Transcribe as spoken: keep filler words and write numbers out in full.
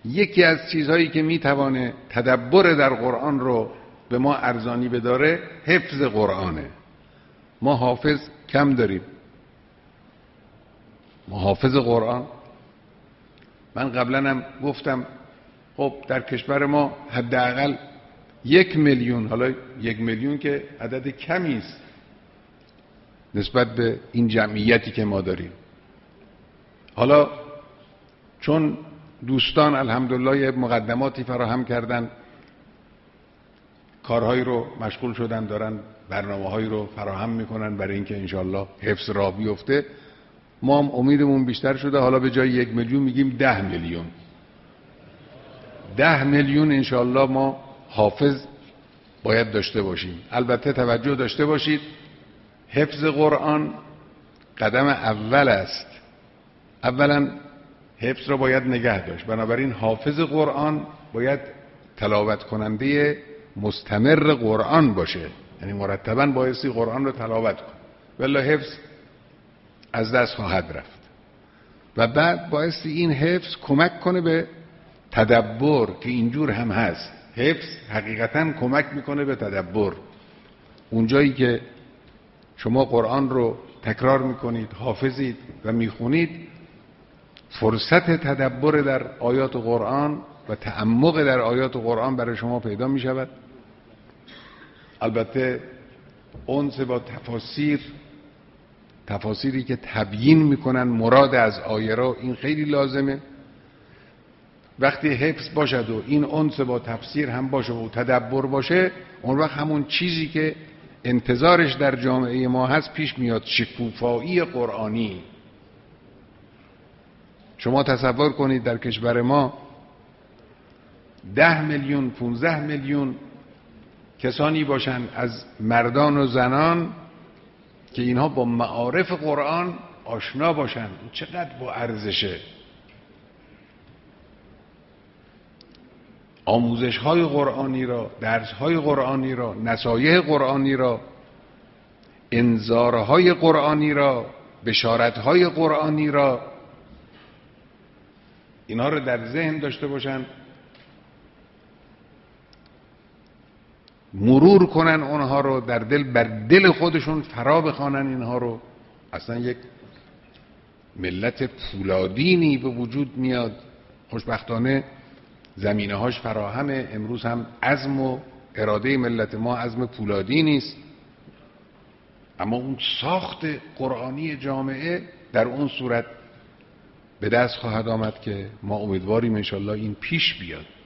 یکی از چیزهایی که میتوانه تدبر در قرآن رو به ما ارزانی بداره حفظ قرآنه. ما حافظ کم داریم. ما حافظ قرآن، من قبلا هم گفتم خب در کشور ما حداقل یک میلیون، حالا یک میلیون که عدد کمی است نسبت به این جمعیتی که ما داریم. حالا چون دوستان الحمدلله یه مقدماتی فراهم کردن، کارهایی رو مشغول شدن، دارن برنامه‌هایی رو فراهم میکنن برای اینکه انشالله حفظ راه بیفته، ما هم امیدمون بیشتر شده. حالا به جای یک میلیون میگیم ده میلیون. ده میلیون انشالله ما حافظ باید داشته باشیم. البته توجه داشته باشید حفظ قرآن قدم اول است. اولا حفظ را باید نگه داشت، بنابراین حافظ قرآن باید تلاوت کننده مستمر قرآن باشه، یعنی مرتباً بایستی قرآن رو تلاوت کن، ولی حفظ از دست خواهد رفت. و بعد بایستی این حفظ کمک کنه به تدبر که اینجور هم هست. حفظ حقیقتاً کمک میکنه به تدبر. اونجایی که شما قرآن رو تکرار میکنید، حافظید و میخونید، فرصت تدبر در آیات قرآن و تعمق در آیات قرآن برای شما پیدا میشود. البته اونس با تفاسیر، تفاسیری که تبیین میکنن مراد از آیه را، این خیلی لازمه. وقتی حفظ باشد و این اونس با تفسیر هم باشه و تدبر باشه، اون وقت همون چیزی که انتظارش در جامعه ما هست پیش میاد، شکوفایی قرآنی. شما تصور کنید در کشور ما ده میلیون پونزده میلیون کسانی باشن از مردان و زنان که اینها با معارف قرآن آشنا باشن، چقدر با ارزشه. آموزش های قرآنی را، درس های قرآنی را، نصایح قرآنی را، انذارهای قرآنی را، بشارت های قرآنی را، اینها رو در ذهن داشته باشن، مرور کنن اونها رو، در دل بر دل خودشون فرا بخوانن اینها رو. اصلا یک ملت پولادینی به وجود میاد. خوشبختانه زمینه هاش فراهمه. امروز هم عزم و اراده ملت ما عزم پولادی نیست، اما اون ساخت قرآنی جامعه در اون صورت به دست خواهد آمد که ما امیدواریم انشالله این پیش بیاد.